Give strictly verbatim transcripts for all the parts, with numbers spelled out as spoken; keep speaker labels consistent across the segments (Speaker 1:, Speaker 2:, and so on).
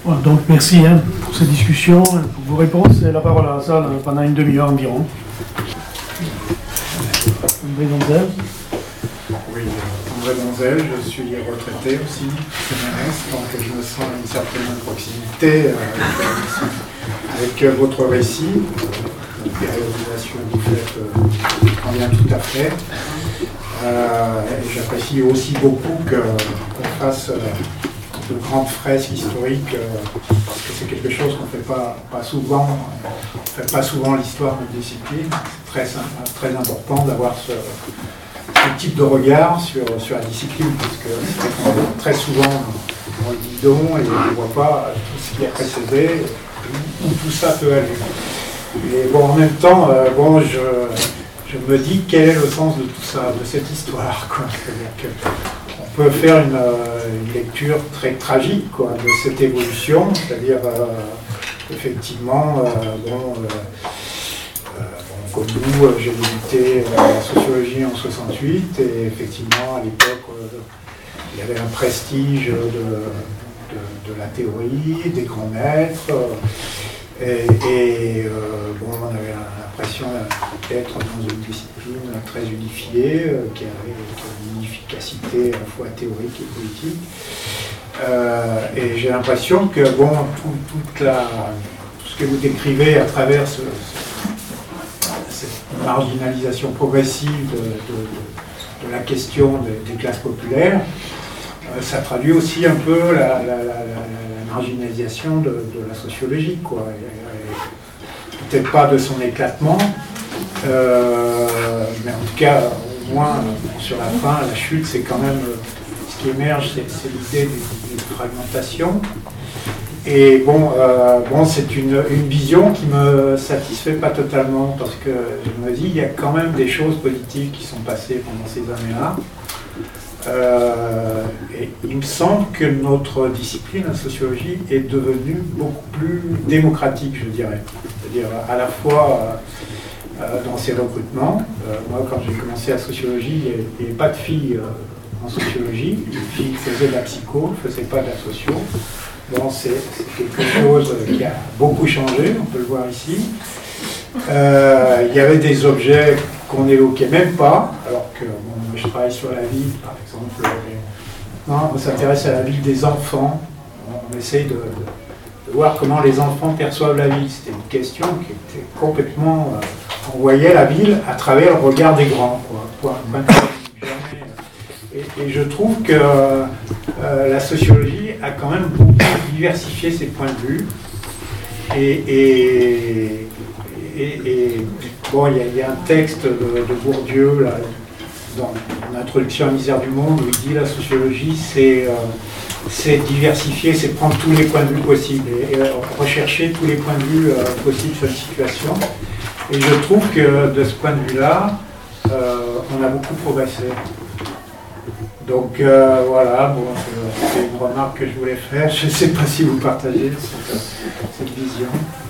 Speaker 1: Voilà, donc merci hein, pour cette discussion, pour vos réponses, et la parole à la salle pendant une demi-heure environ. André Donzel.
Speaker 2: Oui, André Donzel, je suis retraité aussi, C N R S, donc je me sens une certaine proximité euh, avec votre récit, la périodisation que vous faites euh, en vient tout à fait. Euh, et j'apprécie aussi beaucoup qu'on fasse euh, de grandes fresques historiques, euh, parce que c'est quelque chose qu'on ne fait pas, pas souvent, on ne fait pas souvent l'histoire de discipline. C'est très, très important d'avoir ce, ce type de regard sur, sur la discipline, parce que c'est très souvent dans le guidon et on ne voit pas tout ce qui a précédé, où tout ça peut aller. Et bon, en même temps, euh, bon, je, je me dis quel est le sens de tout ça, de cette histoire, quoi. C'est-à-dire que on peut faire une, une lecture très tragique, quoi, de cette évolution, c'est-à-dire euh, effectivement, euh, bon, euh, euh, bon, comme nous, euh, j'ai débuté euh, la sociologie en soixante-huit, et effectivement, à l'époque, euh, il y avait un prestige de, de, de la théorie, des grands maîtres, euh, et, et euh, bon, on avait l'impression d'être dans une discipline très unifiée, euh, qui avait une efficacité à la fois théorique et politique. Euh, et j'ai l'impression que bon, tout, toute la, tout ce que vous décrivez à travers ce, ce, cette marginalisation progressive de, de, de la question des, des classes populaires, euh, ça traduit aussi un peu la, la, la, la, la marginalisation de, de la sociologie, quoi. Et, et, peut-être pas de son éclatement, euh, mais en tout cas, au moins, sur la fin, la chute, c'est quand même, ce qui émerge, c'est, c'est l'idée d'une fragmentation. Et bon, euh, bon c'est une, une vision qui me satisfait pas totalement, parce que je me dis, il y a quand même des choses positives qui sont passées pendant ces années-là. Euh, et il me semble que notre discipline, la sociologie, est devenue beaucoup plus démocratique, je dirais. C'est-à-dire à la fois euh, dans ses recrutements. Euh, moi, quand j'ai commencé la sociologie, il n'y avait pas de filles euh, en sociologie. Les filles faisaient de la psycho, ne faisaient pas de la socio. Bon, c'est, c'est quelque chose qui a beaucoup changé, on peut le voir ici. Euh, il y avait des objets qu'on n'évoquait même pas, alors que bon, je travaille sur la ville, par exemple. Maintenant, on s'intéresse à la ville des enfants. On essaye de, de, de voir comment les enfants perçoivent la ville. C'était une question qui était complètement... Euh, on voyait la ville à travers le regard des grands, quoi. Et, et je trouve que euh, la sociologie a quand même beaucoup diversifié ses points de vue. Et, et, et, et bon, il y, y a un texte de, de Bourdieu, là, dans l'introduction à la misère du monde, où il dit la sociologie, c'est, euh, c'est diversifier, c'est prendre tous les points de vue possibles et, et rechercher tous les points de vue euh, possibles sur une situation. Et je trouve que de ce point de vue-là, euh, on a beaucoup progressé. Donc euh, voilà, bon, c'est une remarque que je voulais faire. Je ne sais pas si vous partagez cette, cette vision.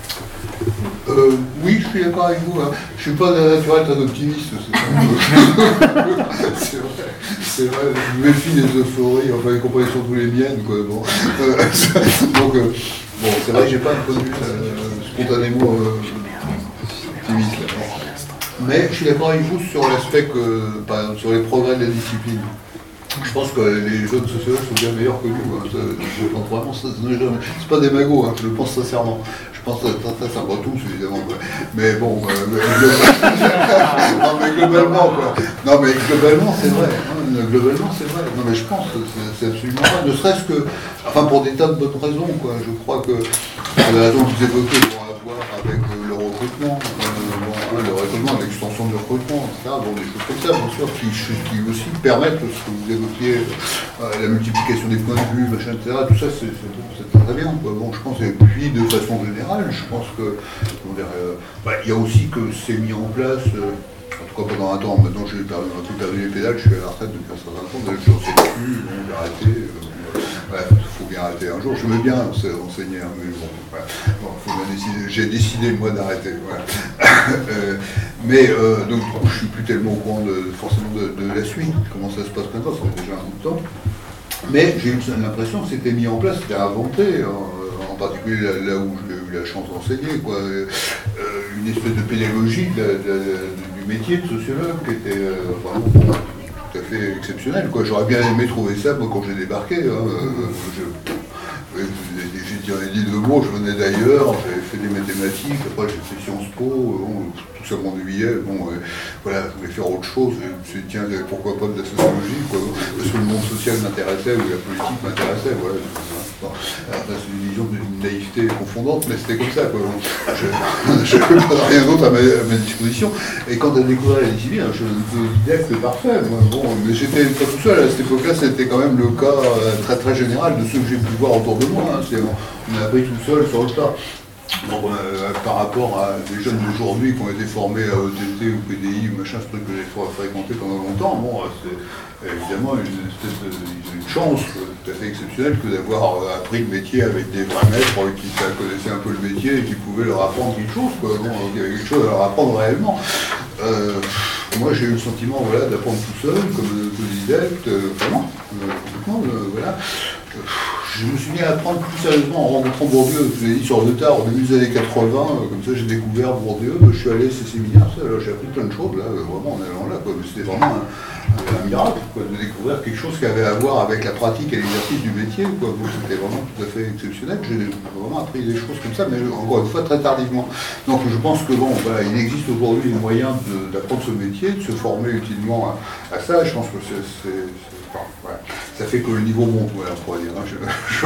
Speaker 3: Euh, oui, je suis d'accord avec vous. Hein. Je ne suis pas d'un naturel très optimiste. C'est, c'est vrai. C'est vrai. Je méfie des euphories, enfin, y compris surtout les miennes. Quoi. Bon. Euh, donc, euh, bon, c'est vrai que je n'ai pas de point de vue euh, spontanément euh, optimiste. Là. Mais je suis d'accord avec vous sur l'aspect que, par exemple, sur les progrès de la discipline. Je pense que les jeunes sociologues sont bien meilleurs que nous. Hein. Je pense vraiment, ça, c'est pas des magots, hein, je le pense sincèrement. Je pense que ça va tous, évidemment. Quoi. Mais bon, euh, mais globalement, non, mais globalement, quoi. Non, mais globalement, c'est vrai. Hein. Globalement, c'est vrai. Non, mais je pense que c'est, c'est absolument vrai. Ne serait-ce que, enfin, pour des tas de bonnes raisons, quoi. Je crois que, pour les raisons que vous évoquez, vont avoir avec euh, le recrutement. Euh, le recrutement, l'extension du recrutement, et cetera. Bon, des choses comme ça, bien sûr, qui, qui aussi permettent ce que vous évoquiez, euh, la multiplication des points de vue, machin, et cetera. Tout ça, c'est, c'est, c'est très bien. Quoi. Bon, je pense, et puis de façon générale, je pense que, on dirait, euh, bah, il y a aussi que c'est mis en place, euh, en tout cas pendant un temps, maintenant j'ai perdu, un peu perdu les pédales, je suis à la retraite depuis un certain temps, d'ailleurs je ne sais plus, bon, j'ai arrêté. Euh, Ouais, il faut bien arrêter un jour. Je veux bien enseigner, hein, mais bon, ouais. Bon, faut bien décider. J'ai décidé, moi, d'arrêter. Voilà. euh, mais euh, donc, je ne suis plus tellement au courant de, forcément de, de la suite, comment ça se passe maintenant, ça fait déjà un bout de temps. Mais j'ai eu l'impression que c'était mis en place, c'était inventé, hein, en particulier là, là où j'ai eu la chance d'enseigner, quoi. Euh, une espèce de pédagogie de, de, de, du métier de sociologue qui était euh, vraiment tout à fait exceptionnelle, quoi. J'aurais bien aimé trouver ça, moi, quand j'ai débarqué. Hein, euh, je, j'ai dit deux mots, je venais d'ailleurs, j'avais fait des mathématiques, après j'ai fait Sciences Po, bon, tout ça m'ennuyait, bon, euh, voilà, je voulais faire autre chose, je me suis dit, tiens, pourquoi pas de la sociologie, quoi, parce que le monde social m'intéressait, ou la politique m'intéressait, voilà. Bon, alors là, c'est une vision d'une naïveté confondante, mais c'était comme ça, quoi. Je n'avais rien d'autre à, à ma disposition, et quand j'ai découvert la discipline, je suis un autodidacte parfait, moi, bon, mais j'étais pas tout seul, à cette époque-là, c'était quand même le cas euh, très très général de ceux que j'ai pu voir autour de moi, hein. C'est, on a appris tout seul sur le tas. Bon, euh, par rapport à des jeunes d'aujourd'hui qui ont été formés à O T T ou P D I, machin, ce truc que j'ai fréquenté pendant longtemps, bon, c'est évidemment une, espèce de, une chance tout à fait exceptionnelle que d'avoir appris le métier avec des vrais maîtres qui connaissaient un peu le métier et qui pouvaient leur apprendre quelque chose, quoi. Bon, il y avait quelque chose à leur apprendre réellement. Euh, moi, j'ai eu le sentiment, voilà, d'apprendre tout seul, comme un autodidacte, euh, vraiment, euh, complètement, euh, voilà. Je me suis mis à apprendre plus sérieusement en rencontrant Bourdieu. Je vous ai dit sur le tard, au début des années quatre-vingts, comme ça j'ai découvert Bourdieu, je suis allé à ces séminaires, j'ai appris plein de choses, là, vraiment en allant là, quoi. Mais c'était vraiment un, un miracle, quoi, de découvrir quelque chose qui avait à voir avec la pratique et l'exercice du métier, quoi. C'était vraiment tout à fait exceptionnel. J'ai vraiment appris des choses comme ça, mais encore une fois très tardivement. Donc je pense que bon, voilà, il existe aujourd'hui des moyens d'apprendre ce métier, de se former utilement à, à ça. Je pense que c'est Enfin, ouais. Ça fait que le niveau monte, voilà, on pourrait dire. Hein. Je, je,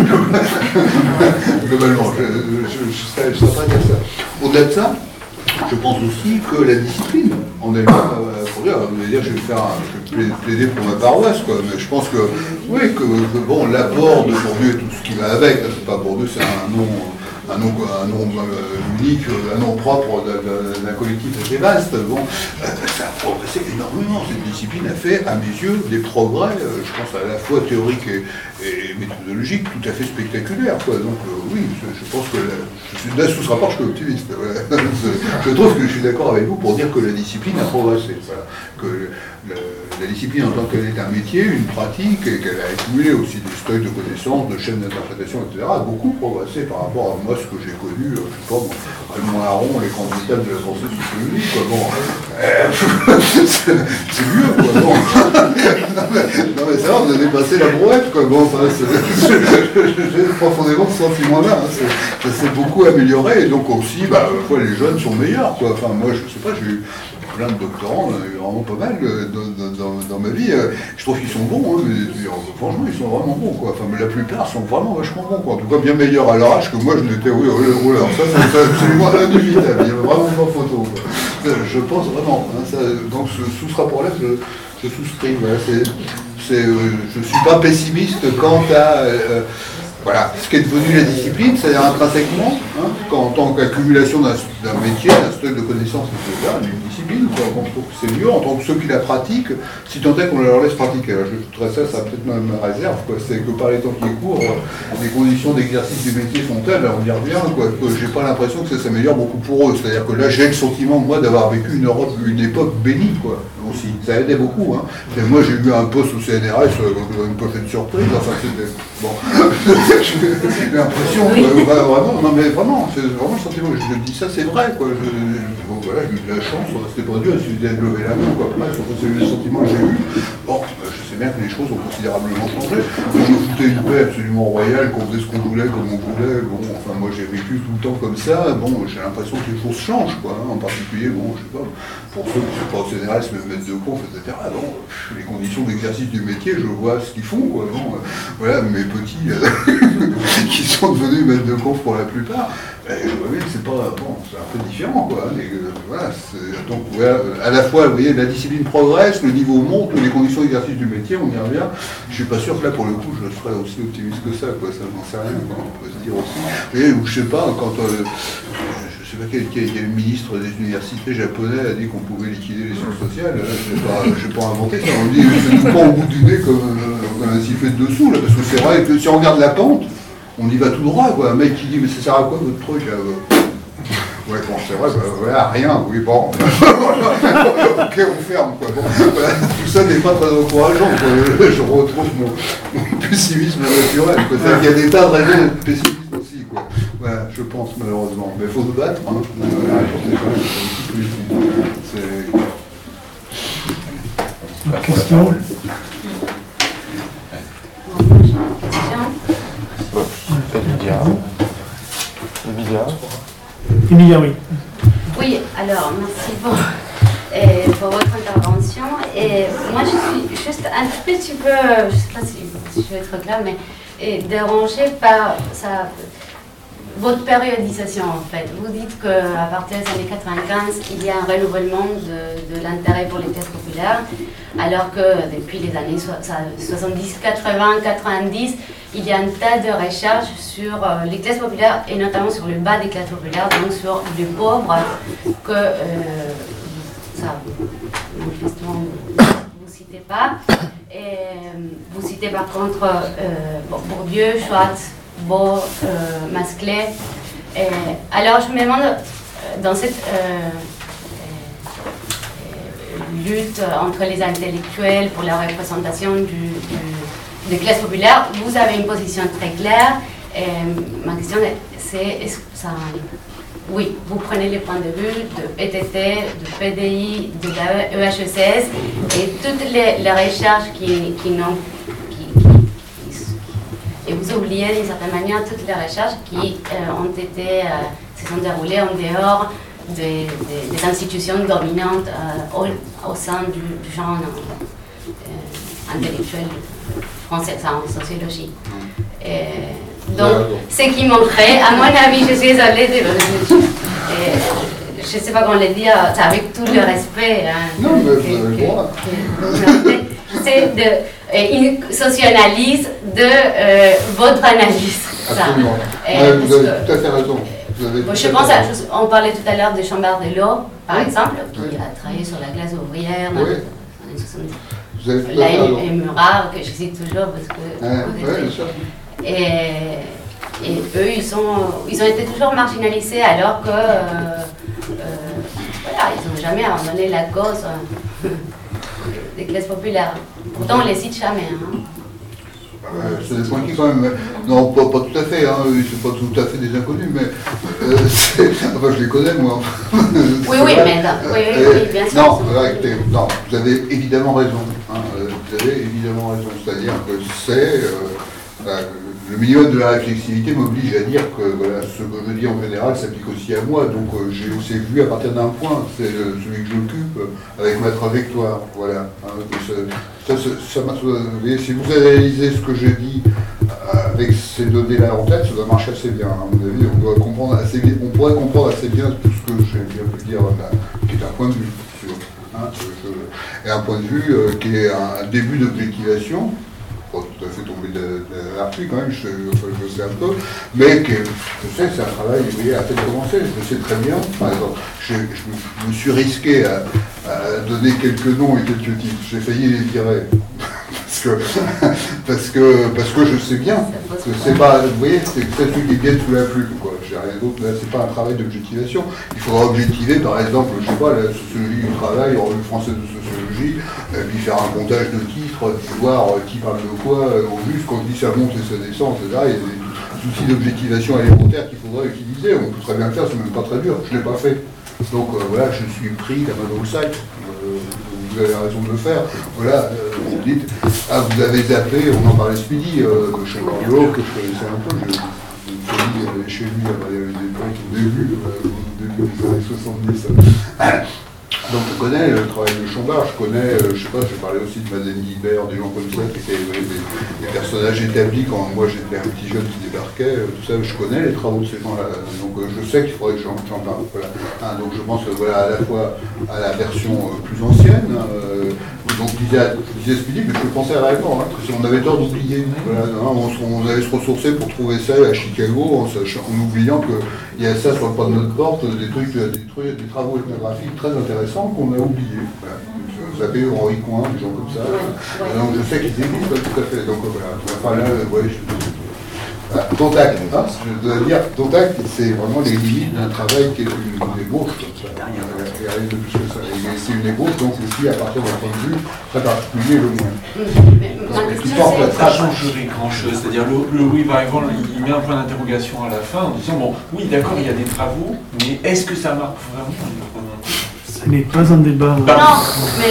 Speaker 3: je, globalement, je, je, je, serais, je serais pas dire ça. Au-delà de ça, je pense aussi que la discipline en elle-même, euh, pour dire, vous allez dire, je vais faire, un, je vais plaider pour ma paroisse, quoi. Mais je pense que, oui, que, que bon, l'apport de Bourdieu et tout ce qui va avec, c'est pas Bourdieu, c'est un nom. Un nom, un nom euh, unique, un nom propre d'un collectif assez vaste, bon, euh, ça a progressé énormément. Cette discipline a fait, à mes yeux, des progrès, euh, je pense à la fois théoriques et, et méthodologiques, tout à fait spectaculaires, quoi. Donc euh, oui, je, je pense que, la, je suis, là, sous ce rapport, je suis optimiste. Voilà. Je trouve que je suis d'accord avec vous pour dire que la discipline a progressé. Voilà. Que la, la discipline en tant qu'elle est un métier, une pratique, et qu'elle a accumulé aussi des stocks de connaissances, de chaînes d'interprétation, et cetera, a beaucoup progressé par rapport à moi, ce que j'ai connu, euh, je sais pas, bon, Raymond Aron, les candidats de la pensée sociologique, quoi, bon, euh, c'est mieux, quoi, bon. non, mais, non mais ça va, vous avez passé la brouette, quoi, bon, enfin, j'ai profondément ce sentiment-là, hein, ça s'est beaucoup amélioré, et donc aussi, bah, fois, les jeunes sont meilleurs, quoi, enfin, moi, je sais pas, j'ai eu plein de doctorants, on a eu vraiment pas mal euh, dans, dans, dans ma vie. Euh, je trouve qu'ils sont bons, hein, mais, mais, franchement, ils sont vraiment bons, quoi. Enfin, mais la plupart sont vraiment vachement bons, quoi. En tout cas, bien meilleurs à leur âge que moi, je n'étais. Oui, oui, oui, alors ça, c'est absolument indubitable. Il n'y a vraiment pas photo, quoi. Je pense vraiment. Hein, ça, donc, sous ce rapport-là, je, je souscris. Voilà, c'est, c'est, euh, je ne suis pas pessimiste quant à. Euh, Voilà, ce qui est devenu la discipline, c'est-à-dire intrinsèquement, hein, en tant qu'accumulation d'un, d'un métier, d'un stock de connaissances, et cetera, une discipline, quoi, on trouve que c'est mieux en tant que ceux qui la pratiquent, si tant est qu'on leur laisse pratiquer. Alors je voudrais ça, ça peut-être ma, ma réserve, quoi, c'est que par les temps qui courent, les conditions d'exercice du métier sont telles, on y revient, quoi, que j'ai pas l'impression que ça s'améliore beaucoup pour eux. C'est-à-dire que là, j'ai le sentiment, moi, d'avoir vécu une Europe, une époque bénie, quoi, aussi. Ça aidait beaucoup, hein. Et moi, j'ai eu un poste au C N R S, une pochette surprise, enfin, c'était... Bon... J'ai l'impression, euh, bah, vraiment, non mais vraiment, c'est vraiment le sentiment, je le dis ça, c'est vrai, quoi. Je, bon, voilà, j'ai eu de la chance, c'était pas Dieu, il suffisait de lever la main, quoi. Après, c'est le sentiment que j'ai eu. Bon, je sais bien que les choses ont considérablement changé. On nous foutait une paix absolument royale, qu'on faisait ce qu'on voulait, comme on voulait. Bon, enfin, moi j'ai vécu tout le temps comme ça. Bon, j'ai l'impression que les choses changent, quoi. Hein. En particulier, bon, je sais pas, pour ceux qui sont pas au C N R S, le maître de conf, et cetera. Bon, les conditions d'exercice du métier, je vois ce qu'ils font, quoi. Bon, euh, voilà, mes petits. Euh, qui sont devenus maîtres de conf pour la plupart, ben, je vois bien que c'est pas, bon, c'est un peu différent, quoi. Et, euh, voilà, donc, voilà, à la fois, vous voyez, la discipline progresse, le niveau monte, les conditions d'exercice du métier, on y revient. Je suis pas sûr que là, pour le coup, je serais aussi optimiste que ça, quoi. Ça, j'en sais rien, quoi. On peut se dire aussi. Et, ou je sais pas, quand, euh, je sais pas quel, quel, quel ministre des universités japonais a dit qu'on pouvait liquider les sciences sociales, je n'ai pas, pas inventé ça. On dit, c'est pas au bout du nez comme, euh, comme un sifflet de dessous, là, parce que c'est vrai que si on regarde la pente, on y va tout droit, quoi. Un mec qui dit, mais ça sert à quoi votre truc, là? Ouais, bon, c'est vrai, bah, voilà, rien, oui, bon. Ok, on ferme, quoi. Bon, voilà, tout ça n'est pas très encourageant, quoi. Je retrouve mon, mon pessimisme naturel, quoi. Il y a des tas de raisons d'être pessimiste aussi, Voilà, je pense malheureusement. Mais il faut se battre. Hein. La réponse n'est pas c'est...
Speaker 1: Une question.
Speaker 4: Emilia. Emilia.
Speaker 1: Emilia, oui.
Speaker 5: Oui, alors merci pour, euh, pour votre intervention. Et moi, je suis juste un petit peu, je ne sais pas si, si je vais être claire, mais euh, dérangée par ça, votre périodisation en fait. Vous dites qu'à partir des années quatre-vingt-quinze, il y a un renouvellement de, de l'intérêt pour les classes populaires, alors que depuis les années soixante-dix, quatre-vingts, quatre-vingt-dix, il y a un tas de recherches sur euh, les classes populaires et notamment sur le bas des classes populaires, donc sur les pauvres, que euh, ça, manifestement, vous ne citez pas. Et vous citez par contre euh, Bourdieu, Schwartz, Beau, euh, Masclet. Et, alors je me demande, dans cette euh, euh, lutte entre les intellectuels pour la représentation du, du des classes populaires, vous avez une position très claire. Et ma question, c'est, est-ce que ça... Oui, vous prenez les points de vue de P T T, de P D I, de la E H E C S et toutes les, les recherches qui, qui n'ont... Qui, qui, qui, et vous oubliez d'une certaine manière toutes les recherches qui euh, ont été, euh, se sont déroulées en dehors des, des, des institutions dominantes euh, au, au sein du, du genre euh, intellectuel français, ça, en sociologie. Et donc, ce qui manquerait, à mon avis, je suis désolée de le je ne sais pas comment le dire, avec tout le respect. Hein,
Speaker 3: non, mais vous avez le droit.
Speaker 5: C'est une socio-analyse de euh, votre analyse.
Speaker 3: Absolument.
Speaker 5: Ça.
Speaker 3: Ouais, vous avez tout à fait raison. Avez
Speaker 5: bon, je pense, à, on parlait tout à l'heure de Chambard Delors, par oui. exemple, qui oui. a travaillé sur la glace ouvrière. Oui. Dans les soixante-dix.
Speaker 3: Vous avez tout
Speaker 5: Là,
Speaker 3: à fait raison.
Speaker 5: et Murat, que je cite toujours parce que...
Speaker 3: Ouais, ouais, bien sûr.
Speaker 5: Et, et eux, ils, sont, ils ont été toujours marginalisés alors que, euh, euh, voilà, ils n'ont jamais abandonné la cause euh, des classes populaires. Pourtant, on les cite jamais. Hein.
Speaker 3: Euh, c'est des points qui quand même... Non, pas, pas tout à fait, hein. C'est pas tout à fait des inconnus, mais... Euh, enfin, je les connais, moi.
Speaker 5: oui, oui, mais non, oui, oui, oui, bien sûr.
Speaker 3: Non, là, écoutez, non, vous avez évidemment raison. Hein, vous avez évidemment raison. C'est-à-dire que c'est... Euh, bah, le minimum de la réflexivité m'oblige à dire que voilà, ce que je dis en général s'applique aussi à moi. Donc euh, j'ai aussi vu à partir d'un point, c'est euh, celui que j'occupe, euh, avec ma trajectoire. Voilà. Hein, ça, ça, ça, ça, vous voyez, si vous analysez ce que je dis euh, avec ces données-là en tête, ça doit marcher assez bien. À mon avis, on doit comprendre assez bien, on pourrait comprendre assez bien tout ce que j'ai bien pu dire là, qui est un point de vue, sûr. Hein, je, et un point de vue euh, qui est un, un début d'objectivation. Pas tout à fait tombé de, de l'article quand même, je, enfin, je sais un peu, mais que, je sais que c'est un travail, vous voyez, à peine commencé, je le sais très bien. Par exemple, je, je, je me suis risqué à, à donner quelques noms et quelques titres, j'ai failli les virer. Parce que, parce, que, parce que je sais bien que c'est pas, vous voyez, c'est celui qui viennent sous la pluie, quoi. J'ai rien d'autre, là, c'est pas un travail d'objectivation. Il faudra objectiver, par exemple, je sais pas, la sociologie du travail, en revue française de sociologie, et puis faire un comptage de titres, puis voir qui parle de quoi, au juste, quand je dis ça monte et ça descend, et cetera. Il y a des outils d'objectivation élémentaires qu'il faudra utiliser. On peut très bien le faire, c'est même pas très dur, je ne l'ai pas fait. Donc euh, voilà, je suis pris comme un sac. Euh, vous avez raison de le faire. Voilà, euh, vous dites, ah, vous avez zappé, on en parlait ce midi, euh, de chez Corlo, que je connaissais un peu, je, je, je, chez lui à les époques, au début, euh, au début des années soixante-dix. Donc je connais le travail de Chambard, je connais, euh, je sais pas, je parlais aussi de Madeleine Guibert, des gens comme ça, qui étaient ouais, des, des personnages établis quand moi j'étais un petit jeune qui débarquait, euh, tout ça, je connais les travaux de ces gens-là, donc euh, je sais qu'il faudrait que j'en parle. Voilà. Hein, donc je pense que voilà, à la fois à la version euh, plus ancienne, euh, donc je disais, je disais ce midi, mais je pensais réellement, hein, que si on avait tort d'oublier, voilà, hein, on, on allait se ressourcer pour trouver ça à Chicago, en, en oubliant qu'il y a ça sur le pas de notre porte, des trucs, des, trucs, des travaux ethnographiques très intéressants qu'on a oubliés. Voilà. Vous avez Henri Coin, des gens comme ça. Ouais, ouais. Donc je sais qu'ils existent, tout à fait. Donc voilà. Enfin là, ouais, je... Bah, Contact, hein, je dois dire, Contact, c'est vraiment les limites d'un travail qui est une, une ébauche, comme ça. Il n'y a rien de plus que ça. Et c'est une ébauche, donc aussi à partir d'un point de vue très particulier, le moins.
Speaker 5: Ma question,
Speaker 6: Ça changerait grand-chose, c'est-à-dire le, le revival, il met un point d'interrogation à la fin en disant, bon, oui, d'accord, il y a des travaux, mais est-ce que ça marque vraiment?
Speaker 1: Ce n'est pas un débat.
Speaker 5: non, mais...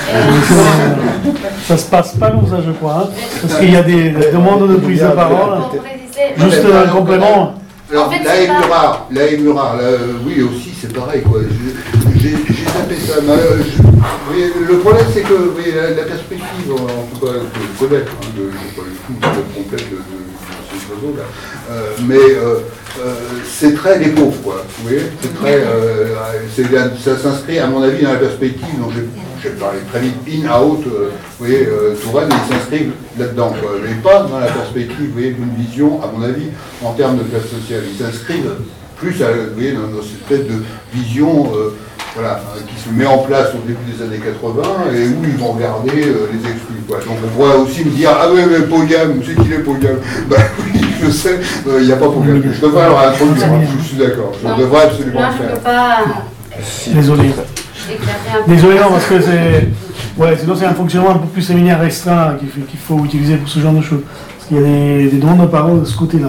Speaker 5: Euh,
Speaker 1: ça se passe pas comme ça, je crois. Hein, parce qu'il y a des, des demandes de prise de parole.
Speaker 5: pour préciser,
Speaker 1: Juste un complément.
Speaker 3: Alors,
Speaker 5: En fait,
Speaker 3: la
Speaker 5: c'est pas-
Speaker 3: Murard, la Murard, là, euh, oui aussi, c'est pareil, quoi. Je- J'ai j'ai tapé ça. mais, euh, je- vous voyez, le problème, c'est que vous voyez, la, la perspective, en, en tout cas, que je connais, hein, de, je ne sais pas du tout, de complète de, de, de ces oiseaux, là, euh, mais euh, euh, c'est très des pauvres, quoi. Vous voyez, c'est très, euh, c'est- ça s'inscrit, à mon avis, dans la perspective, donc j'ai j'ai parlé très vite, in, out, euh, vous voyez, euh, Touraine, ils s'inscrivent là-dedans, quoi, mais pas dans la perspective, vous voyez, d'une vision, à mon avis, en termes de classe sociale. Ils s'inscrivent plus, à, vous voyez, dans, dans cette espèce de vision, euh, voilà, euh, qui se met en place au début des années quatre-vingts, et où ils vont regarder euh, les exclus, quoi. Donc on pourrait aussi me dire, ah oui, mais Pogam, c'est qui les Pogam? Ben oui, je sais, il n'y a pas Pogam. Je devrais alors introduire, hein, je suis d'accord, je
Speaker 5: non,
Speaker 3: devrais absolument
Speaker 5: non,
Speaker 3: le
Speaker 5: je ne
Speaker 3: faire.
Speaker 5: peux pas
Speaker 1: Désolé.
Speaker 5: éclairer un peu.
Speaker 1: Désolé, non, parce que c'est. Ouais, sinon c'est un fonctionnement un peu plus séminaire restreint qu'il faut, qu'il faut utiliser pour ce genre de choses. Parce qu'il y a des, des demandes de parole de ce côté-là.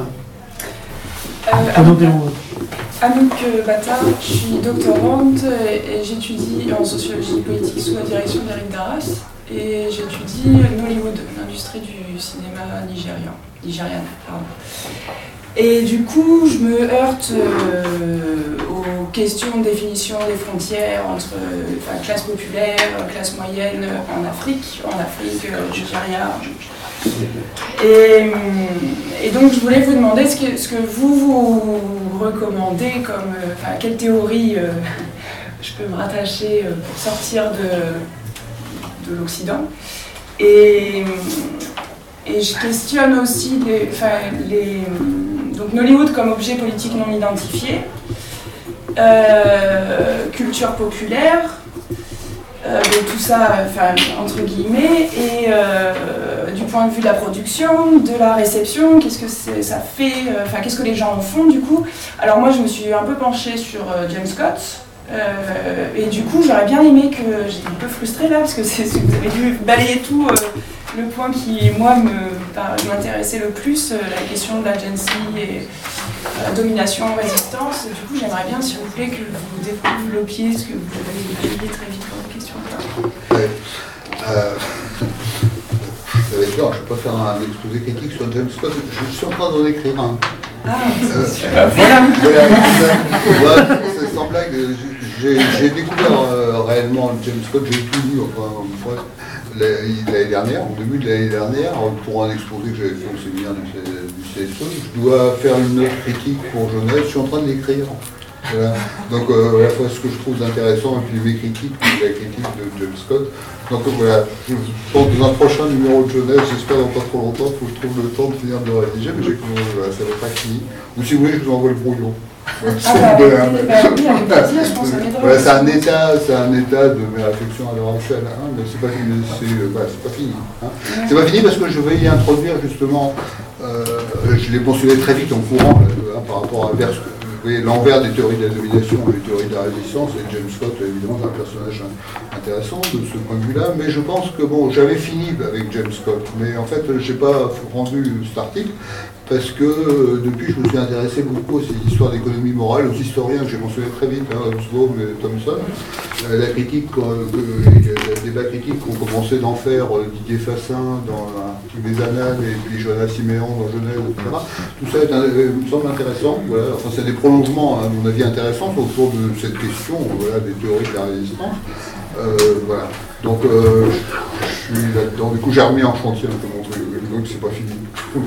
Speaker 7: Euh,
Speaker 1: Présentez-vous.
Speaker 7: Anouk Bata, je suis doctorante et j'étudie en sociologie politique sous la direction d'Éric Darras et j'étudie Nollywood, l'industrie du cinéma nigérian, nigériane. Pardon. Et du coup, je me heurte euh, aux questions de définition des frontières entre euh, enfin, classe populaire, classe moyenne en Afrique, en Afrique, euh, Nigeria. Et, et donc, je voulais vous demander ce que, ce que vous, vous recommandez comme, euh, enfin, quelle théorie euh, je peux me rattacher euh, pour sortir de, de l'Occident. Et, et je questionne aussi les, enfin, les, donc Nollywood comme objet politique non identifié, euh, culture populaire, euh, donc tout ça, enfin, entre guillemets, et euh, du point de vue de la production, de la réception, qu'est-ce que c'est, ça fait, euh, enfin qu'est-ce que les gens en font du coup. Alors moi je me suis un peu penchée sur euh, James Scott, euh, et du coup j'aurais bien aimé que, j'étais un peu frustrée là, parce que c'est, vous avez dû balayer tout, euh, le point qui moi me, m'intéressait le plus, euh, la question de l'agency et euh, domination, résistance. Du coup j'aimerais bien s'il vous plaît que vous développiez ce que vous avez balayé très vite dans vos questions.
Speaker 3: Ouais. Euh, ça va être dur, je ne vais pas faire un exposé critique sur James Scott, je suis en train d'en écrire un.
Speaker 7: Ah,
Speaker 3: Euh,
Speaker 7: super. Voilà.
Speaker 3: Voilà, ça- ouais, c'est sans blague, j'ai j'ai découvert euh, réellement James Scott, j'ai tout lu, enfin, ouais, l'année dernière, au début de l'année dernière, pour un exposé que j'avais fait au séminaire du C S E. Je dois faire une note critique pour Genève, je suis en train de l'écrire. Voilà. Donc euh, à la fois ce que je trouve intéressant et puis mes critiques, la critique de James Scott. Donc euh, voilà, je pense que dans un prochain numéro de Genève, j'espère dans pas trop longtemps, il faut que je trouve le temps de finir de le rédiger, mais j'ai voilà, ça va pas fini. Ou si vous voulez, je vous envoie le brouillon. Ouais,
Speaker 7: Ah bah, oui, bah, oui, avec plaisir, je pense que ça m'aidera.
Speaker 3: voilà, c'est un état, c'est un état de mes réflexions à l'heure actuelle, hein, mais c'est pas fini, c'est, bah, c'est pas fini. Hein. C'est pas fini parce que je vais y introduire justement, euh, je l'ai mentionné très vite en courant là, hein, par rapport à vers ce que, vous voyez, l'envers des théories de la domination et des théories de la résistance, et James Scott évidemment est un personnage intéressant de ce point de vue-là, mais je pense que bon, j'avais fini avec James Scott, mais en fait j'ai pas rendu cet article. Parce que euh, depuis, je me suis intéressé beaucoup à ces histoires d'économie morale, aux historiens que j'ai mentionné très vite, hein, Hobsbawm et Thomson, euh, la critique, euh, que, le débat critique qu'ont commencé d'en faire euh, Didier Fassin dans euh, les Annales et puis Jonas Siméon dans Genève, et cetera. Tout ça est, euh, me semble intéressant. Voilà. Enfin, c'est des prolongements, à mon avis, intéressants autour de cette question voilà, des théories de la résistance. Euh, voilà. Donc, euh, je suis là-dedans. Du coup, j'ai remis en chantier un peu mon truc. Donc, c'est pas fini.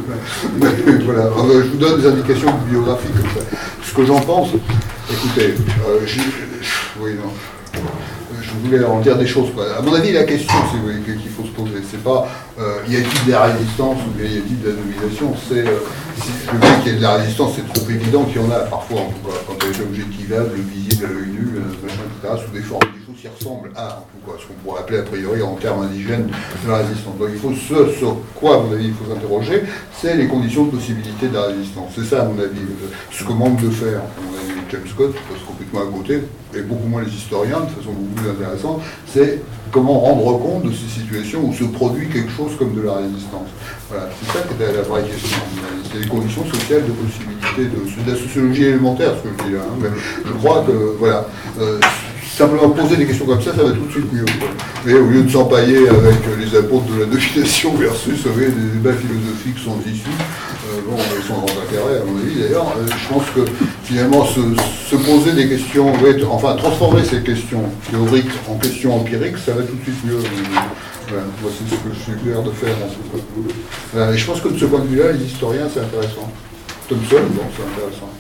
Speaker 3: Mais, voilà. Alors, je vous donne des indications bibliographiques comme ça. Ce que j'en pense, écoutez, euh, je, je, oui, non. Je voulais en dire des choses. Quoi. À mon avis, la question c'est, qu'il faut se poser, c'est pas euh, y a-t-il de la résistance ou bien y a-t-il de la domination, c'est euh, si le fait qu'il y ait de la résistance, c'est trop évident qu'il y en a parfois, en tout cas, quand elle l'objectivable, le visible à l'œil nu, machin, et cetera, sous des formes, des choses qui ressemblent à, en tout cas, ce qu'on pourrait appeler a priori en termes indigènes de la résistance. Donc il faut ce sur quoi, à mon avis, il faut s'interroger, c'est les conditions de possibilité de la résistance. C'est ça, à mon avis, ce que manque de faire, à mon avis, James Scott, qui passe complètement à côté, et beaucoup moins les historiens, de façon beaucoup plus intéressante, c'est comment rendre compte de ces situations où se produit quelque chose comme de la résistance. Voilà, c'est ça qui est la vraie question. C'est les conditions sociales de possibilité, de, c'est de la sociologie élémentaire, ce que je dis là. Hein, mais je crois que, voilà, euh, simplement poser des questions comme ça, ça va tout de suite mieux. Et au lieu de s'empailler avec les apôtres de la domination versus vous voyez, des débats philosophiques sans issue, euh, bon, ils sont dans intérêt, à mon avis d'ailleurs, euh, je pense que finalement se, se poser des questions, ouais, enfin transformer ces questions théoriques en questions empiriques, ça va tout de suite mieux. Voilà, moi c'est ce que je suis clair de faire. Voilà, et je pense que de ce point de vue-là, les historiens, c'est intéressant. Thomson, bon, c'est intéressant.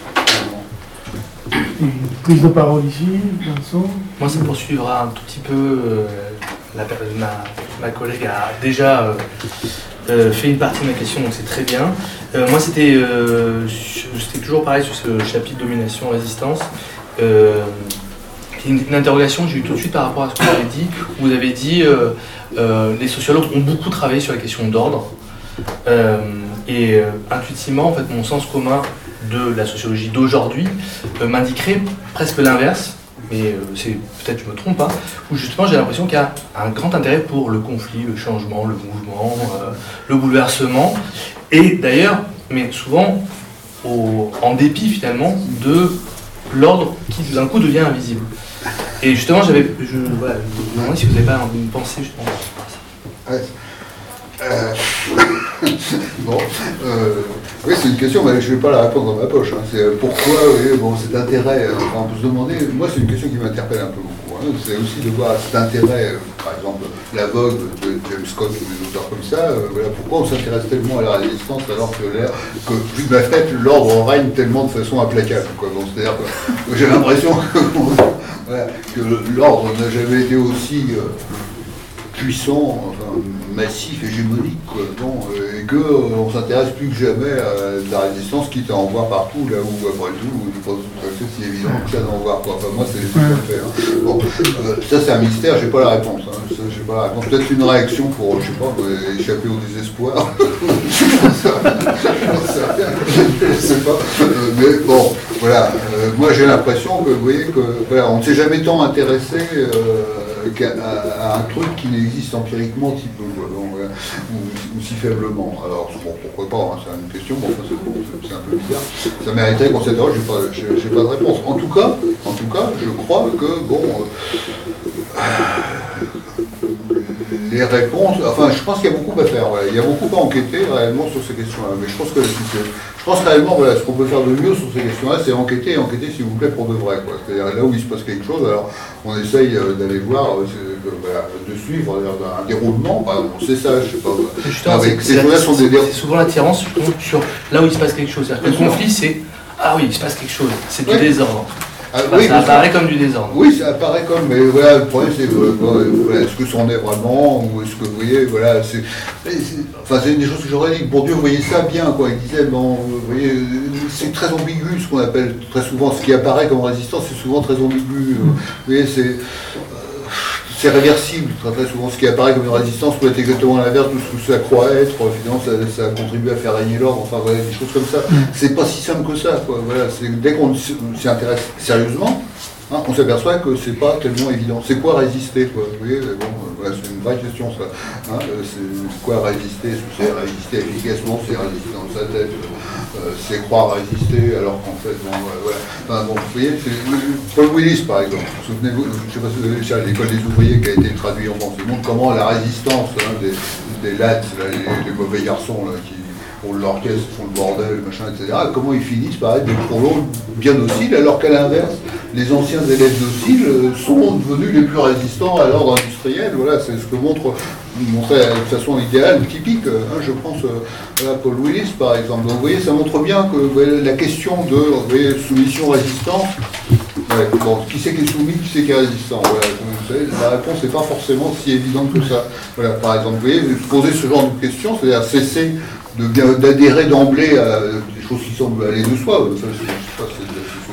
Speaker 1: Une prise de parole ici, Vincent.
Speaker 8: Moi, ça poursuivra un tout petit peu. Euh, la, ma, ma collègue a déjà euh, euh, fait une partie de ma question, donc c'est très bien. Euh, moi, c'était euh, c'était toujours pareil sur ce chapitre domination-résistance. Euh, une, une interrogation que j'ai eue tout de suite par rapport à ce que vous avez dit. Où vous avez dit euh, euh, les sociologues ont beaucoup travaillé sur la question d'ordre. Euh, et euh, intuitivement, en fait, mon sens commun de la sociologie d'aujourd'hui euh, m'indiquerait presque l'inverse, mais euh, c'est peut-être je me trompe pas, où justement j'ai l'impression qu'il y a un grand intérêt pour le conflit, le changement, le mouvement, euh, le bouleversement, et d'ailleurs, mais souvent au, en dépit finalement de l'ordre qui d'un coup devient invisible. Et justement, j'avais, je, voilà, je me demandais si vous n'avez pas une pensée justement sur ça.
Speaker 3: Ouais. Euh... bon, euh... oui, c'est une question, mais je ne vais pas la répondre dans ma poche. Hein. C'est pourquoi, oui, bon, cet intérêt, enfin, on peut se demander, moi c'est une question qui m'interpelle un peu beaucoup. Hein. C'est aussi de voir cet intérêt, par exemple, la vogue de James Scott ou des auteurs comme ça, euh, voilà, pourquoi on s'intéresse tellement à la résistance alors que, l'air, que vu de ma tête, l'ordre règne tellement de façon implacable. Quoi. Bon, c'est-à-dire que j'ai l'impression que, voilà, que l'ordre n'a jamais été aussi euh, puissant, enfin, massif, hégémonique, quoi, bon, et qu'on euh, s'intéresse plus que jamais à la résistance, quitte à en voir partout, là où, après tout, je pense que c'est si évident que ça d'en voir, quoi. Enfin, moi, c'est ce que ça fait. Hein. Bon, euh, ça, c'est un mystère, j'ai pas la réponse. Hein. Ça, j'ai pas la réponse. Peut-être une réaction pour, je sais pas, échapper au désespoir. Je sais pas. Euh, mais bon, voilà. Euh, moi, j'ai l'impression que, vous voyez, que, voilà, on ne s'est jamais tant intéressé euh, qu'à à, à un truc qui n'existe empiriquement si peu, donc, euh, ou, ou si faiblement. Alors, bon, pourquoi pas, hein, c'est une question, bon, enfin, c'est, c'est un peu bizarre. Ça mériterait qu'on s'interroge, j'ai pas, j'ai, j'ai pas de réponse. En tout cas, en tout cas, je crois que, bon, euh, les réponses, enfin, je pense qu'il y a beaucoup à faire, voilà. Il y a beaucoup à enquêter réellement sur ces questions-là, mais je pense que je pense réellement, voilà, ce qu'on peut faire de mieux sur ces questions-là, c'est enquêter, enquêter, s'il vous plaît, pour de vrai, quoi. C'est-à-dire là où il se passe quelque chose, alors on essaye euh, d'aller voir, euh, de, voilà, de suivre un déroulement, bah, on sait ça, je sais pas.
Speaker 8: Justement,
Speaker 3: avec,
Speaker 8: c'est,
Speaker 3: ces
Speaker 8: c'est,
Speaker 3: sont des...
Speaker 8: c'est souvent l'attirance sur là où il se passe quelque chose. C'est-à-dire que le conflit, c'est ah oui, il se passe quelque chose, c'est du oui. désordre.
Speaker 3: Ah,
Speaker 8: enfin,
Speaker 3: oui,
Speaker 8: ça apparaît comme du désordre.
Speaker 3: Oui, ça apparaît comme, mais voilà, le problème c'est, euh, voilà, est-ce que c'en est vraiment, ou est-ce que, vous voyez, voilà, c'est, c'est, enfin, c'est une des choses que j'aurais dit, bon Dieu, vous voyez ça bien, quoi, il disait, bon, vous voyez, c'est très ambigu, ce qu'on appelle très souvent, ce qui apparaît comme résistance, c'est souvent très ambigu, vous voyez, c'est... C'est réversible, très, très souvent. Ce qui apparaît comme une résistance peut être exactement l'inverse de ce que ça croit être. Finalement, ça, ça contribue à faire régner l'ordre. Enfin, voilà, des choses comme ça. C'est pas si simple que ça, quoi. Voilà, c'est, dès qu'on s'y intéresse sérieusement, hein, on s'aperçoit que c'est pas tellement évident. C'est quoi résister, quoi. Vous voyez, bon, voilà, c'est une vraie question, ça. Hein, c'est quoi résister? Est-ce que c'est résister efficacement? C'est résister dans sa tête? Euh, c'est croire résister alors qu'en fait, bon, voilà. Enfin, bon, vous voyez, c'est Paul Willis, par exemple. Souvenez-vous, je ne sais pas si vous avez vu ça, l'école des ouvriers qui a été traduit en France. Il montre comment la résistance hein, des, des lads, là, les, les mauvais garçons là, qui font l'orchestre, font le bordel, machin, et cetera, comment ils finissent par être des prolongs bien dociles, alors qu'à l'inverse, les anciens élèves dociles sont devenus les plus résistants à l'ordre industriel. Voilà, c'est ce que montre, montrait de façon idéale, typique, hein, je pense, euh, à Paul Willis, par exemple. Donc, vous voyez, ça montre bien que vous voyez, la question de vous voyez, soumission-résistance, ouais, bon, qui c'est qui est soumis, qui c'est qui est résistant, voilà, vous savez, la réponse n'est pas forcément si évidente que ça. Voilà, par exemple, vous voyez, poser ce genre de questions, c'est-à-dire cesser de, d'adhérer d'emblée à des choses qui semblent aller de soi. Ça, c'est, ça, c'est, c'est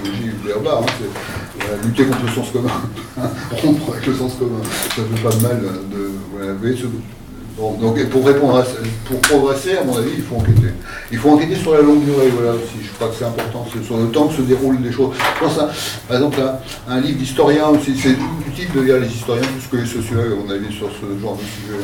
Speaker 3: l'étymologie verbale, hein, c'est voilà, lutter contre le sens commun, rompre avec le sens commun, ça fait pas de mal de... Voilà, vous voyez, ce, bon, donc pour répondre à pour progresser, à mon avis, il faut enquêter. Il faut enquêter sur la longue durée, voilà aussi, je crois que c'est important, c'est sur le temps que se déroulent les choses. Je pense à, par exemple, à un livre d'historien aussi, c'est utile de lire les historiens plus que les sociologues, à mon avis, sur ce genre de sujet.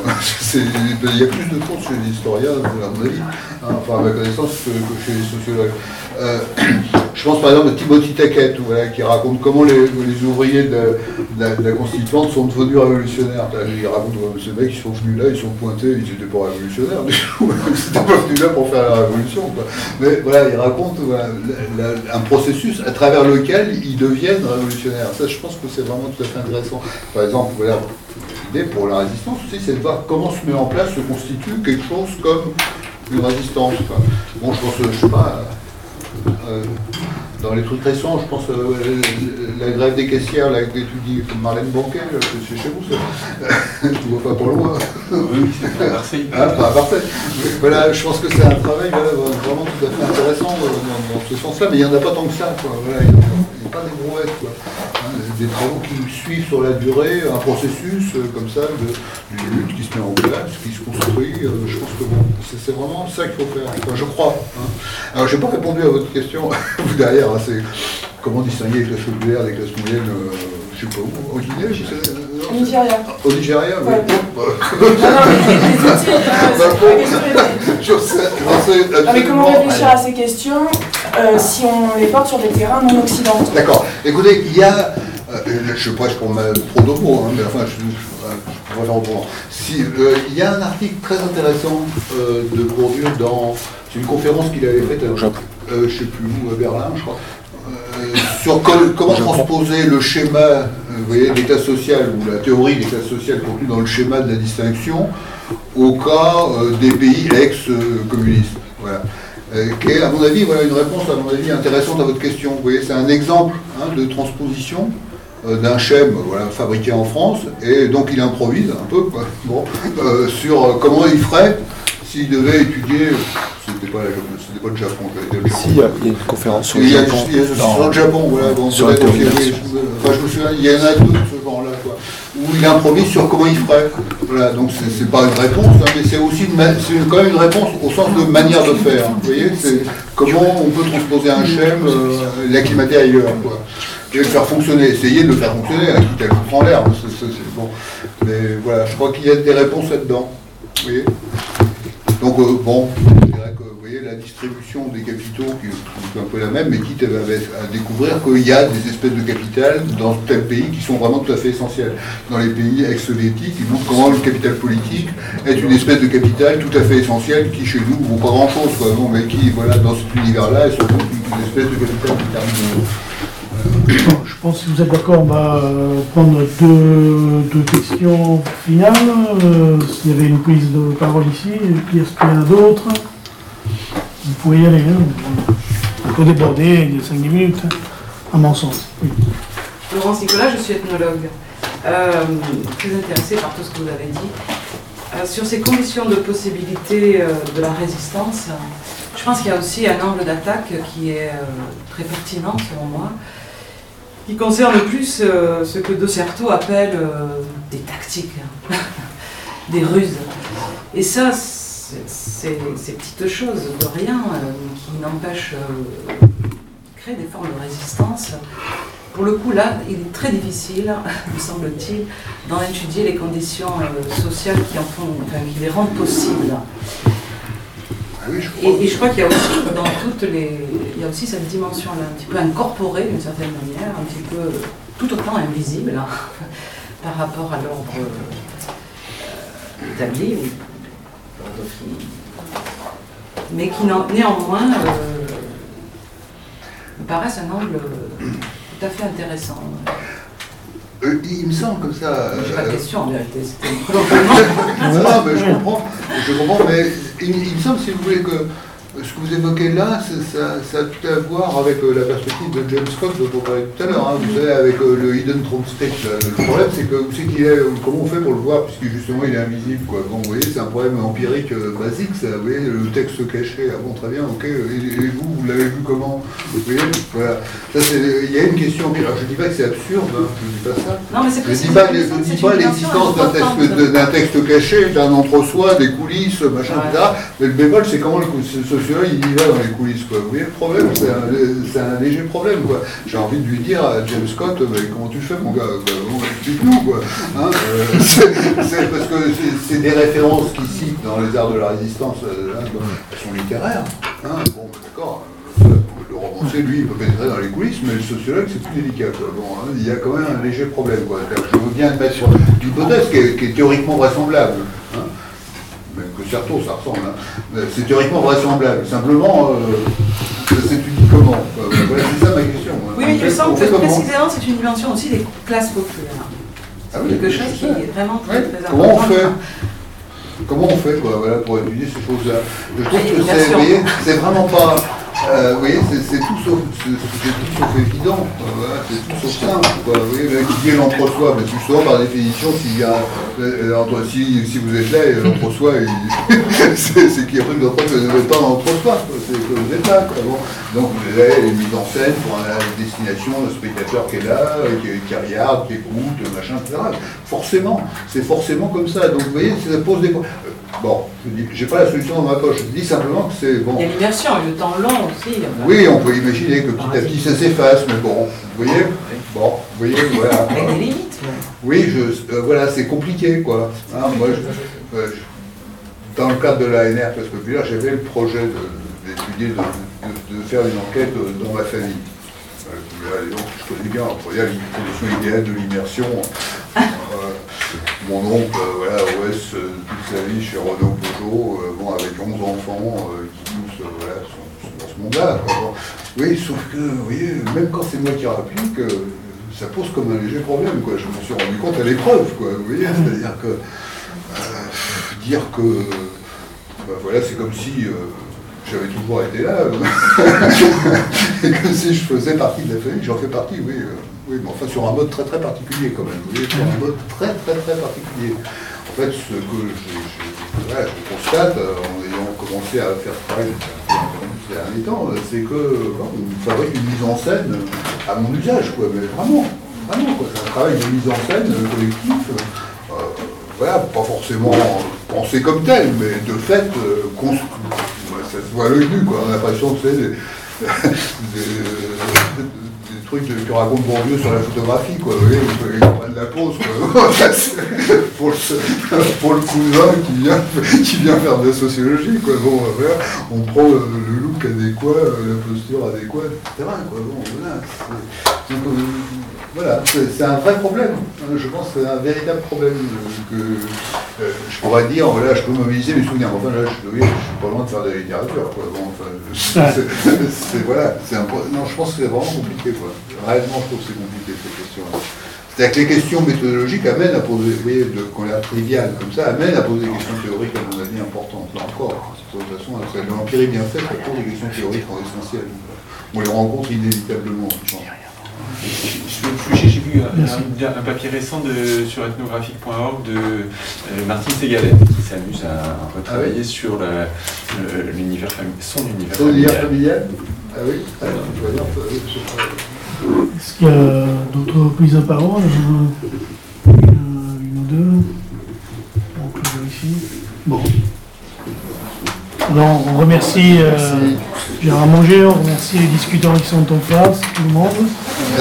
Speaker 3: Il y a plus de cours chez les historiens, à mon avis, hein, enfin à ma connaissance, que, que chez les sociologues. Euh, je pense par exemple à Timothy Tackett, voilà, qui raconte comment les, les ouvriers de, de, la, de la Constituante sont devenus révolutionnaires. Il raconte euh, ces mecs qui sont venus là, ils sont pointés, ils n'étaient pas révolutionnaires du tout, ils n'étaient pas venus là pour faire la révolution. Quoi. Mais voilà, il raconte voilà, la, la, un processus à travers lequel ils deviennent révolutionnaires. Ça, je pense que c'est vraiment tout à fait intéressant. Par exemple, voilà, l'idée pour la résistance aussi, c'est de voir comment se met en place, se constitue quelque chose comme une résistance. Quoi. Bon, je pense, je sais pas. Euh, dans les trucs récents, je pense euh, la grève des caissières, là, que étudie Marlène Banquet, c'est chez vous, ça. Je ne vois pas pour loin.
Speaker 6: Oui, c'est à Marseille.
Speaker 3: Ah, pas à Marseille. Voilà, je pense que c'est un travail voilà, vraiment tout à fait intéressant dans, dans ce sens-là, mais il n'y en a pas tant que ça. Quoi. Voilà, il n'y a, a pas des brouettes. Quoi. Hein, des travaux qui suivent sur la durée, un processus euh, comme ça, de, de lutte qui se met en place, qui se construit. Euh, je pense que bon, c'est vraiment ça qu'il faut faire. Enfin, je crois. Hein. Alors, je n'ai pas répondu à votre question, vous derrière, hein, c'est comment distinguer les classes populaires des classes moyennes, euh, je ne sais pas où, au Guinée, je sais, euh,
Speaker 7: Au Nigeria.
Speaker 3: Au Nigeria, oui.
Speaker 7: Ouais.
Speaker 3: Bon, bah.
Speaker 7: Non, non, mais les outils, euh,
Speaker 3: Bah,
Speaker 7: c'est la question est-
Speaker 3: Je sais, j'en sais
Speaker 7: Ah, mais comment
Speaker 3: absolument
Speaker 7: réfléchir à ces questions euh, si on les porte sur des terrains non occidentaux?
Speaker 3: D'accord. Écoutez, il y a, euh, je prêche pour ma trop de mots, hein, mais enfin, je, je, je, je vais faire autrement. Si, euh, il y a un article très intéressant euh, de Bourdieu dans c'est une conférence qu'il avait faite au Japon, euh, je ne sais plus où, à Berlin, je crois, euh, sur co- comment transposer le schéma, euh, vous voyez, l'état social ou la théorie de l'état social contenue dans le schéma de la distinction au cas euh, des pays ex-communistes. Voilà. Euh, qui est, à mon avis, voilà une réponse, à mon avis, intéressante à votre question. Vous voyez, c'est un exemple hein, de transposition euh, d'un schéma voilà, fabriqué en France, et donc il improvise un peu, quoi, bon, euh, sur euh, comment il ferait s'il devait étudier, c'était pas, c'était pas le Japon, j'avais dit le Japon.
Speaker 4: Si, il y a il y a une conférence sur le
Speaker 3: Il y a,
Speaker 4: Japon.
Speaker 3: il y a sur
Speaker 4: dans-
Speaker 3: le Japon, voilà, bon,
Speaker 4: sur la
Speaker 3: peut-être,
Speaker 4: théorie
Speaker 3: ok,
Speaker 4: de
Speaker 3: oui, je- enfin, je me souviens, il y en a deux de ce genre-là, quoi, où il improvise sur comment il ferait. Voilà, donc c'est, c'est pas une réponse, hein, mais c'est aussi une, ma- c'est quand même une réponse au sens de manière de faire. Vous voyez, c'est comment on peut transposer un schéma, euh, l'acclimater ailleurs, quoi. Et le faire fonctionner, essayer de le faire fonctionner, hein, quitte à le foutre en l'air, c'est, c'est, c'est bon. Mais voilà, je crois qu'il y a des réponses là-dedans. Vous voyez. Donc euh, bon, je dirais que vous voyez la distribution des capitaux qui est un peu la même, mais quitte à, à découvrir qu'il y a des espèces de capital dans tel pays qui sont vraiment tout à fait essentielles. Dans les pays ex-soviétiques, ils montrent comment le capital politique est une espèce de capital tout à fait essentiel qui chez nous vaut pas grand-chose, quoi, non, mais qui voilà dans cet univers-là est surtout une espèce de capital déterminant.
Speaker 1: Bon, je pense que si vous êtes d'accord, on va euh, prendre deux, deux questions finales. Euh, S'il y avait une prise de parole ici, et puis est-ce qu'il y en a d'autres? Vous pouvez y aller, hein. On peut déborder de cinq dix minutes, à mon sens. Oui.
Speaker 9: Laurence Nicolas, je suis ethnologue. Euh, très intéressée par tout ce que vous avez dit. Euh, sur ces conditions de possibilité euh, de la résistance, euh, je pense qu'il y a aussi un angle d'attaque qui est euh, très pertinent selon moi, qui concerne plus euh, ce que De Certeau appelle euh, des tactiques, hein, des ruses. Et ça, c'est, c'est, ces petites choses de rien euh, qui n'empêchent euh, de créer des formes de résistance. Pour le coup, là, il est très difficile, me semble-t-il, d'en étudier les conditions euh, sociales qui en font, enfin, qui les rendent possibles.
Speaker 3: Ah oui, je crois.
Speaker 9: Et, et je crois qu'il y a aussi dans toutes les, il y a aussi cette dimension-là, un petit peu incorporée d'une certaine manière, un petit peu tout autant invisible hein, par rapport à l'ordre euh, établi, l'ordre qui, mais qui néanmoins euh, me paraissent un angle tout à fait intéressant.
Speaker 3: Euh, il me semble comme ça.
Speaker 9: J'ai pas de
Speaker 3: euh,
Speaker 9: question en vérité, c'était une
Speaker 3: non, non, mais je comprends, je comprends, mais il, il me semble, si vous voulez, que ce que vous évoquez là, ça, ça a tout à voir avec euh, la perspective de James Scott dont on parlait tout à l'heure. Hein. Vous savez, avec euh, le hidden transcript, là, le problème c'est que vous savez qu'il est, comment on fait pour le voir, puisque justement il est invisible, quoi. Bon, vous voyez, c'est un problème empirique euh, basique, ça. Vous voyez, le texte caché. Ah bon, très bien, ok. Et, et vous, vous l'avez vu comment? Vous voyez, voilà. Ça, il y a une question empirique. Alors, je ne dis pas que c'est absurde, hein, je ne dis pas ça.
Speaker 9: Non, mais c'est
Speaker 3: je ne dis pas, je dis pas l'existence d'un texte, d'un texte caché, d'un entre-soi, des coulisses, machin, ouais. et cetera. Mais le bémol, c'est comment le sociologue il y va dans les coulisses, quoi. Vous voyez le problème, c'est un, un léger problème, quoi. J'ai envie de lui dire à James Scott, mais comment tu fais, mon gars, bon, explique-nous, quoi. Hein, euh, c'est parce que c'est des références qu'il cite dans les arts de la résistance, euh, hein, elles sont littéraires. Hein, bon, d'accord. Le romancier, lui, il peut pénétrer dans les coulisses, mais le sociologue, c'est plus délicat, quoi. Bon, hein, il y a quand même un léger problème, quoi. Je veux bien le mettre sur l'hypothèse qui, qui est théoriquement vraisemblable. Hein. Même que Certeau, ça ressemble. Hein. C'est théoriquement vraisemblable. Simplement, euh, c'est uniquement. Voilà, c'est ça ma question.
Speaker 9: Oui, mais il me semble que précisément, c'est une dimension aussi des classes populaires. C'est ah oui, quelque chose qui est vraiment très, ouais. très
Speaker 3: Comment important. On fait Comment on fait, quoi, voilà, pour étudier ces choses-là? Je trouve que c'est, vous voyez, c'est vraiment pas... Euh, vous voyez, c'est tout sauf, tout sauf évident, euh, voilà, c'est tout sauf simple, quoi. Vous voyez, qui est l'entre-soi, mais tout ça, par définition, s'il y a, euh, entre, si, si vous êtes là, l'entre-soi, c'est qu'il y a pas d'entre-soi, vous n'êtes pas l'entre-soi, c'est que vous êtes là, quoi. Bon. Donc vous avez les mises en scène pour la destination, le spectateur qui est là, qui, qui regarde, qui écoute, machin, et cetera. Forcément, c'est forcément comme ça. Donc vous voyez, ça pose des... Bon, je n'ai pas la solution dans ma poche, je dis simplement que c'est bon.
Speaker 9: Il y a l'immersion et le temps long aussi.
Speaker 3: Oui, on peut imaginer que petit à petit ça s'efface, mais bon, vous voyez, bon, vous voyez, voilà.
Speaker 9: Avec des limites.
Speaker 3: Oui, je, euh, voilà, c'est compliqué, quoi. Hein, moi, je, euh, je, dans le cadre de l'A N R Classe Populaire, j'avais le projet d'étudier, de, de, de, de faire une enquête dans ma famille. Euh, donc, je connais bien, on pourrait dire, les conditions idéales de l'immersion. Euh, Mon oncle, euh, voilà, O S euh, toute sa vie chez Renault Peugeot, euh, bon, avec onze enfants euh, qui tous euh, voilà, sont, sont dans ce monde-là. Bon. Oui, sauf que, vous voyez, même quand c'est moi qui rapplique, euh, ça pose comme un léger problème, quoi. Je m'en suis rendu compte à l'épreuve, quoi. Vous voyez, c'est-à-dire que euh, dire que, bah, voilà, c'est comme si euh, j'avais toujours été là, et comme si je faisais partie de la famille, j'en fais partie, oui. Euh, Oui, mais enfin sur un mode très très particulier quand même, vous voyez, sur un mode très très très particulier. En fait, ce que je, je, voilà, je constate euh, en ayant commencé à faire ce travail ces derniers temps, c'est que bon, on fabrique une mise en scène à mon usage, quoi, mais vraiment, vraiment, quoi. C'est un travail de mise en scène collectif, euh, voilà, pas forcément pensé comme tel, mais de fait, euh, ça se voit à l'œil nu, quoi. On a l'impression que c'est des, des, truc que raconte Bourdieu sur la photographie, quoi, vous voyez, il prend de la pause, quoi. pour, le, pour le cousin qui vient, qui vient faire de la sociologie, quoi. Bon, voilà, on prend le, le look adéquat, la posture adéquate, et cetera, quoi. Bon, voilà, c'est, donc, euh, voilà, c'est, c'est un vrai problème. Je pense que c'est un véritable problème que euh, je pourrais dire, voilà, je peux mobiliser mes souvenirs. Enfin, là, je, oui, je suis pas loin de faire de la littérature, quoi. Bon, enfin, c'est, c'est, c'est, voilà, c'est un, non, je pense que c'est vraiment compliqué, quoi. Réellement, je trouve que c'est compliqué, cette question-là. C'est-à-dire que les questions méthodologiques amènent à poser, vous voyez, de, qu'on l'air trivial comme ça, amènent à poser des questions théoriques, à mon avis, importantes. Là encore, de toute façon, c'est l'empirie bien faite, ça pose des questions théoriques en essentiel. On les rencontre inévitablement, je pense.
Speaker 6: Sur le sujet, j'ai vu un, un, un papier récent de, sur ethnographique point org de euh, Martine Ségalette qui s'amuse à, à retravailler ah oui. sur la, le, l'univers fami- son univers
Speaker 3: son
Speaker 6: familial.
Speaker 3: Son univers familial. Ah oui, ah, je vois dire, euh,
Speaker 1: est-ce qu'il y a d'autres prises de parole? Une, une ou deux? On clôt ici. Bon. Alors, on remercie euh, Gérard Manger, on remercie les discutants qui sont en face, tout le monde.